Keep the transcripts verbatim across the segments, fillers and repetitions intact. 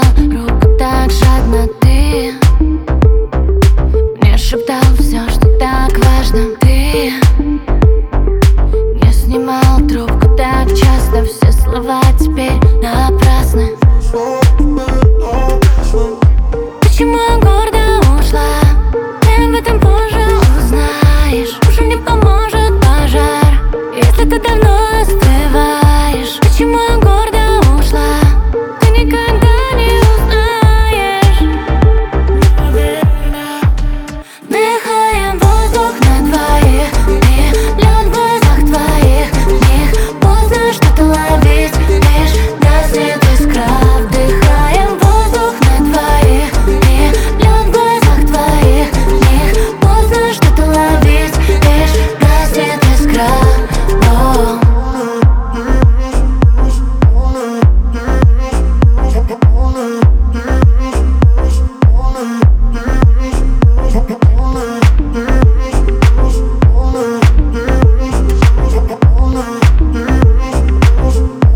сжимал руку так жадно ты. Мне шептал все, что так важно. Ты не снимал трубку так часто. Все слова теперь напрасны. Почему я гордо ушла? Ты об этом позже узнаешь. Уже не поможет пожар, если ты давно остываешь. Почему я гордо ушла? Ты никогда не узнаешь. Вдыхаем воздух на двоих, и лед в глазах твоих. В них поздно что-то ловить, лишь гаснет искра. Вдыхаем воздух на двоих, и лед в глазах твоих. В них поздно что-то ловить, лишь гаснет искра. О.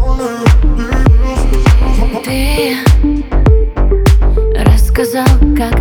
Ты рассказал, как